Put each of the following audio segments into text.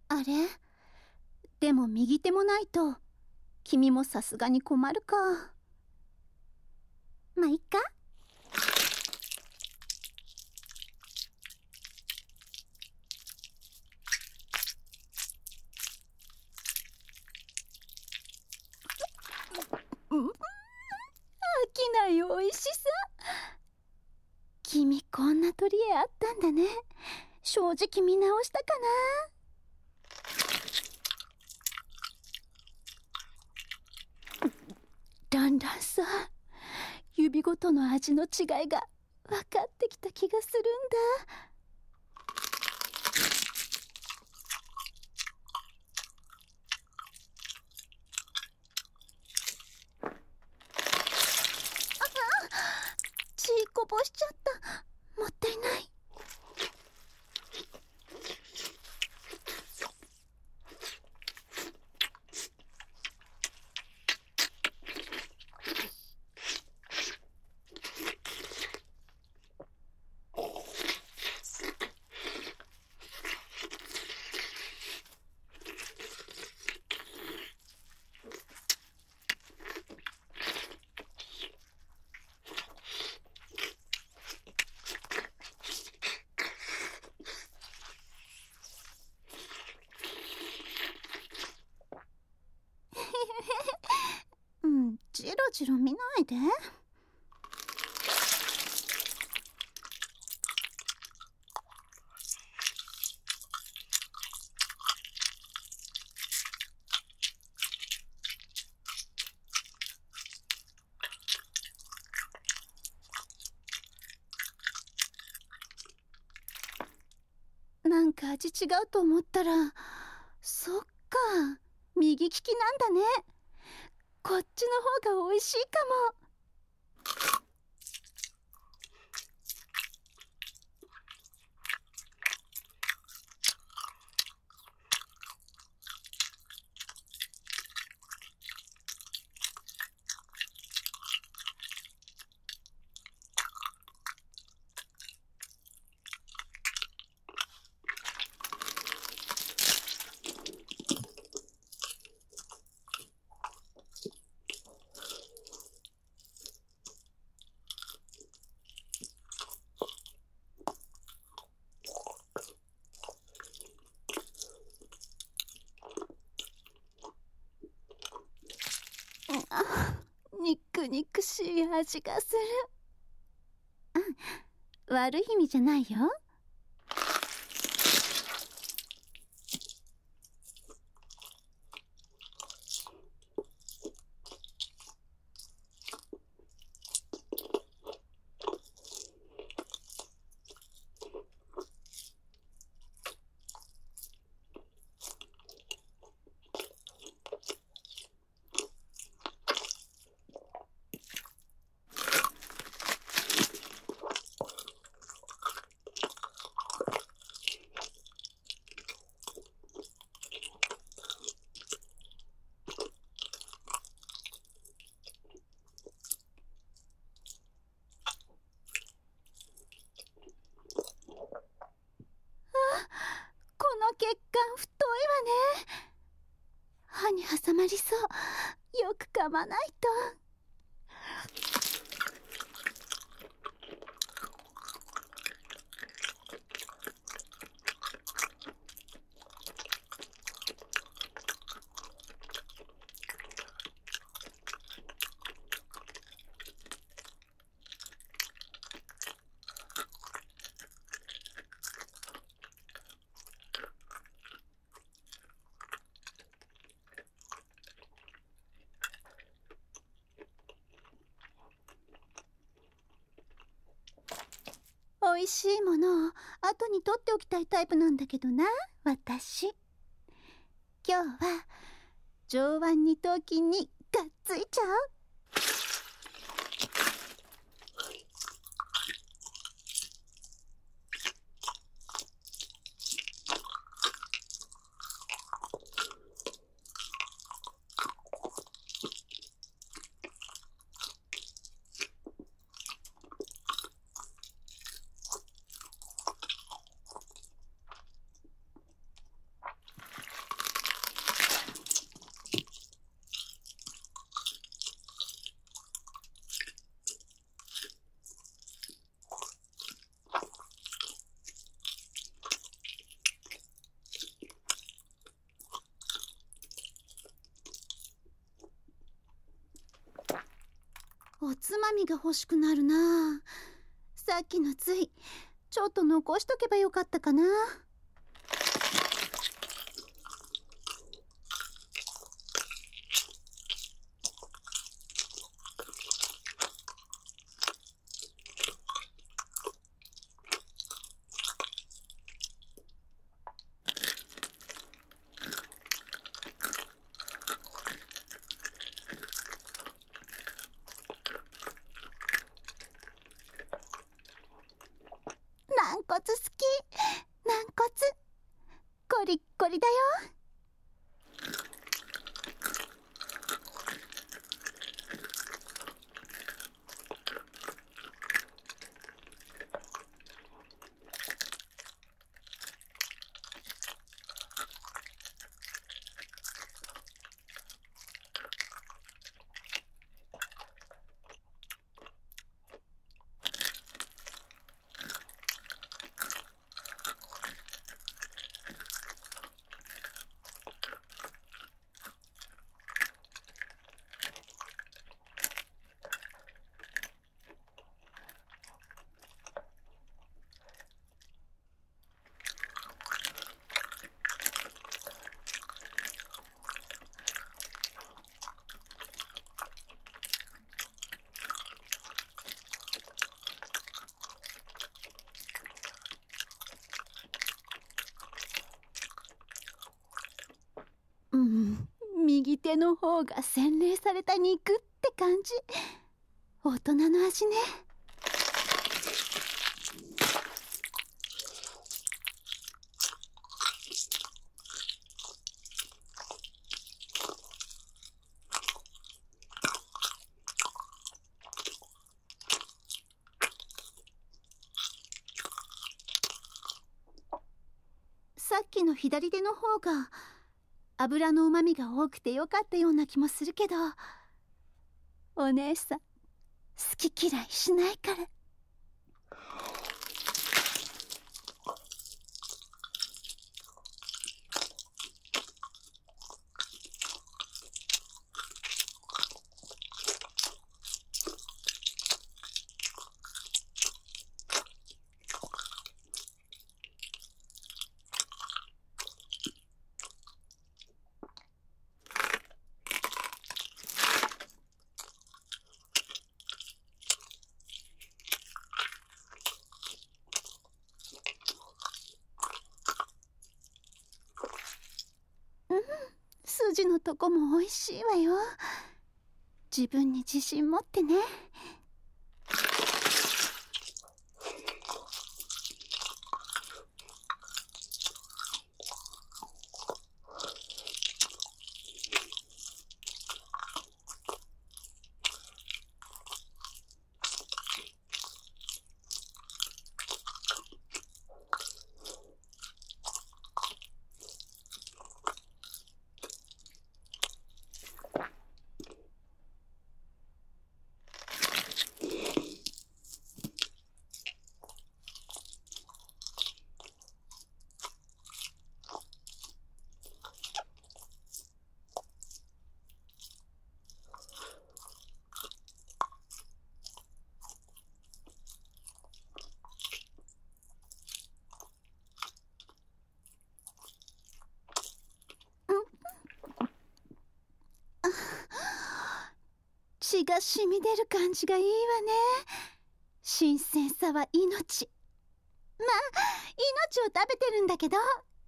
あれ？でも右手もないと君もさすがに困るか。まあいっか。飽きないおいしさ。君こんな取り柄あったんだね。正直見直したかな。だんだんさ、指ごとの味の違いが分かってきた気がするんだ。血こぼしちゃった。もったいない。じろじろ見ないで。なんか味違うと思ったら、そっか、右利きなんだね。こっちの方が美味しいかも。肉々しい味がする。悪い意味じゃないよ。この血管太いわね。歯に挟まりそう。よく噛まないと。美味しいものを後に取っておきたいタイプなんだけどな、私。今日は上腕二頭筋にがっついちゃう。 まみが欲しくなるな。さっきのついちょっと残しとけばよかったかな。軟骨好き。軟骨コリッコリだよ。右手の方が洗練された肉って感じ。大人の味ね。さっきの左手の方が油のうまみが多くてよかったような気もするけど、お姉さん好き嫌いしないから。筋のとこも美味しいわよ。自分に自信持ってね。血が染み出る感じがいいわね。新鮮さは命。まあ命を食べてるんだけど。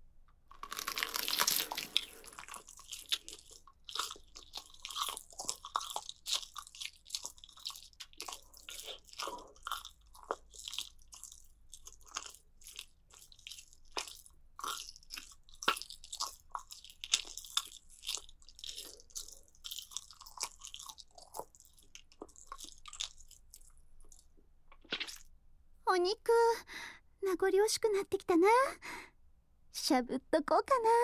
お肉名残惜しくなってきたな。しゃぶっとこうかな。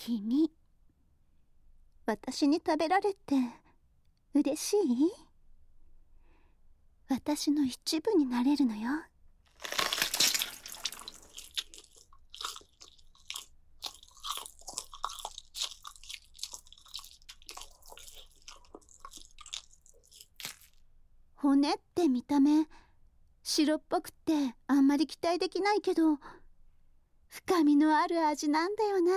君、私に食べられて嬉しい？私の一部になれるのよ。骨って見た目白っぽくってあんまり期待できないけど、深みのある味なんだよな。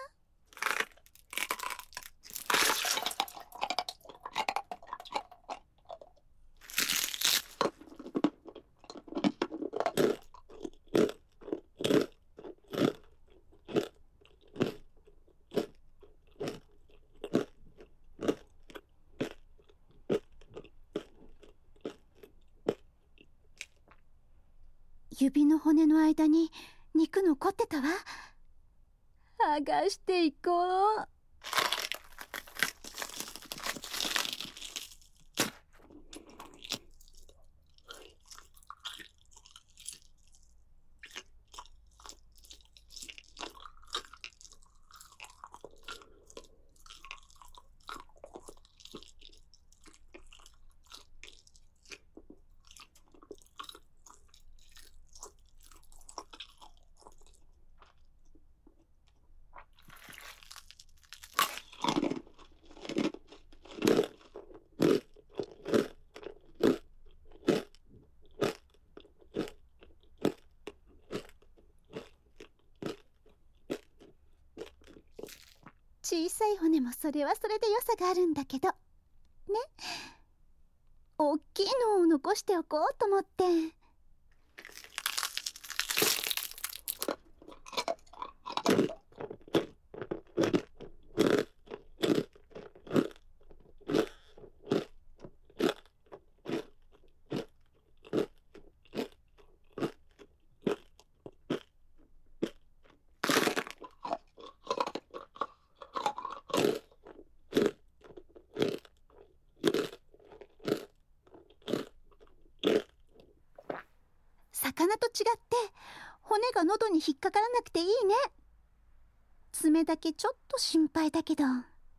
指の骨の間に肉残ってたわ。剥がしていこう。小さい骨もそれはそれで良さがあるんだけどね。大きいのを残しておこうと思って。魚と違って骨が喉に引っかからなくていいね。爪だけちょっと心配だけど。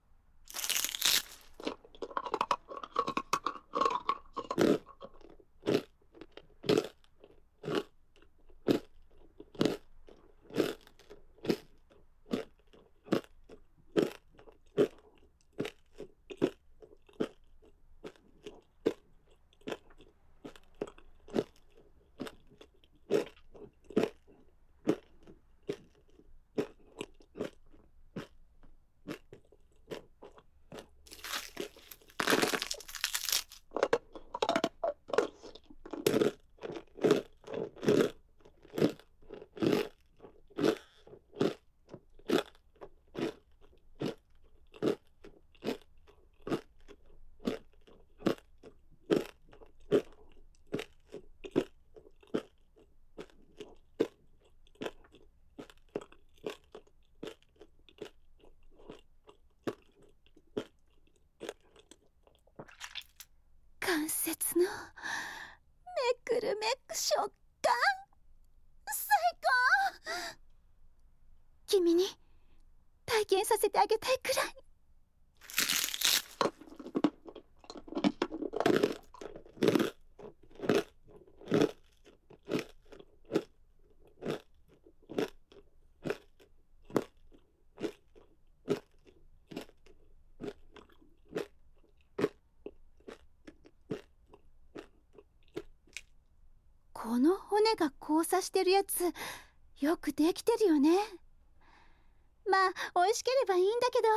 関節のめくるめく食感、最高。君に体験させてあげたいくらい。この骨が交差してるやつ、よくできてるよね。まあ美味しければいいんだけど。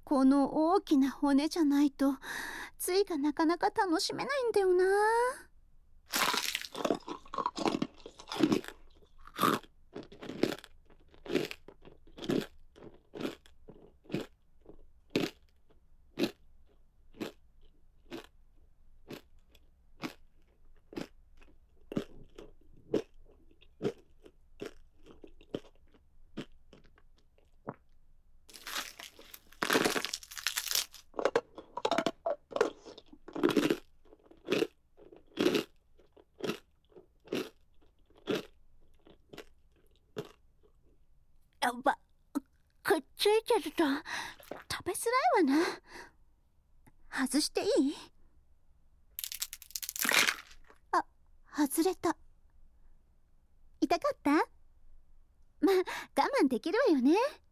この大きな骨じゃないとついがなかなか楽しめないんだよな。やっぱくっついてると食べづらいわな。外していい？あ、外れた。痛かった？まあ我慢できるわよね。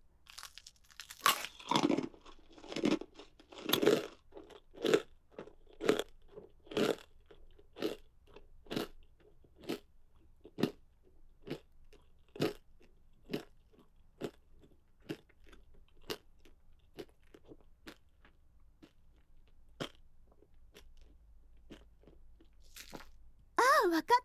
わかった。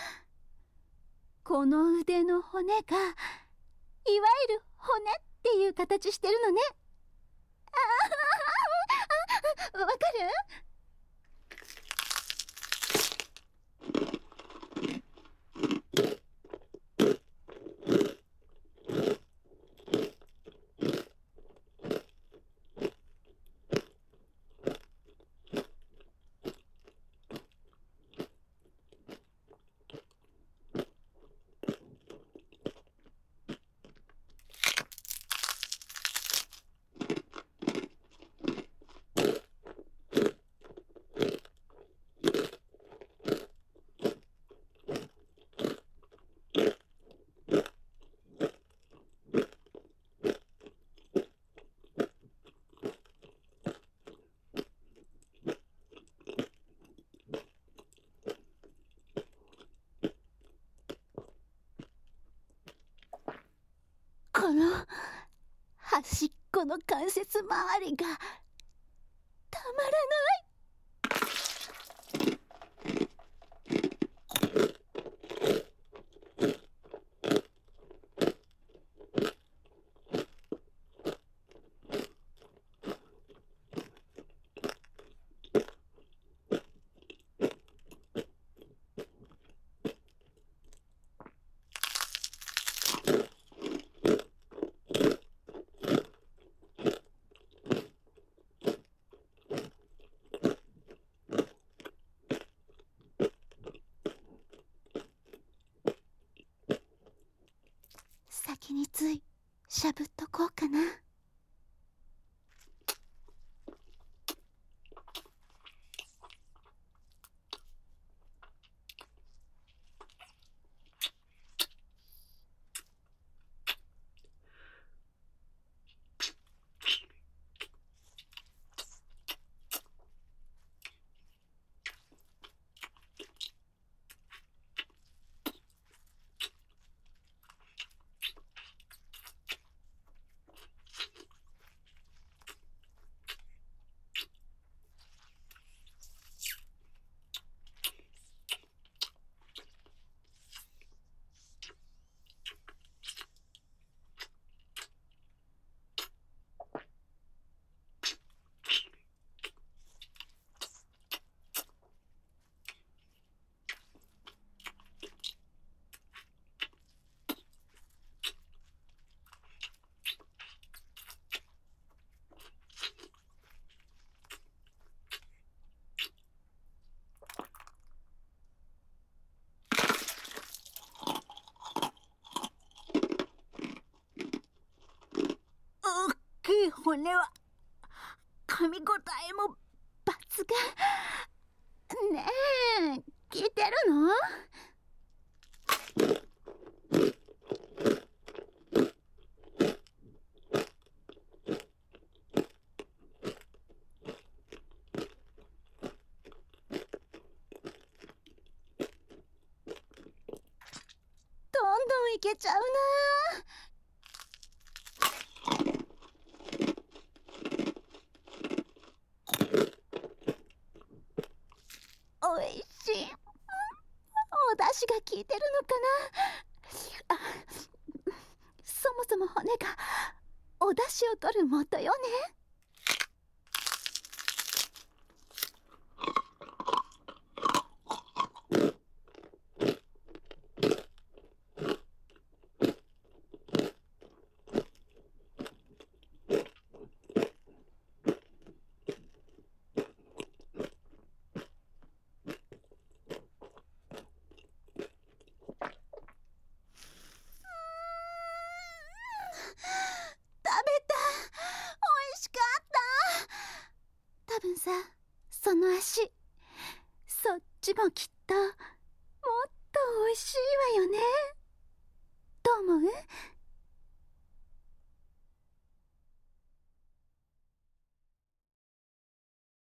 この腕の骨がいわゆる骨っていう形してるのね。わかる？この端っこの関節周りがたまらない。先についしゃぶっとこうかな。骨は噛み応えも抜群。ねえ、聞いてるの？どんどんいけちゃうな。 お出汁を取る素よね。多分さ、その足、そっちもきっともっと美味しいわよね。どう思う？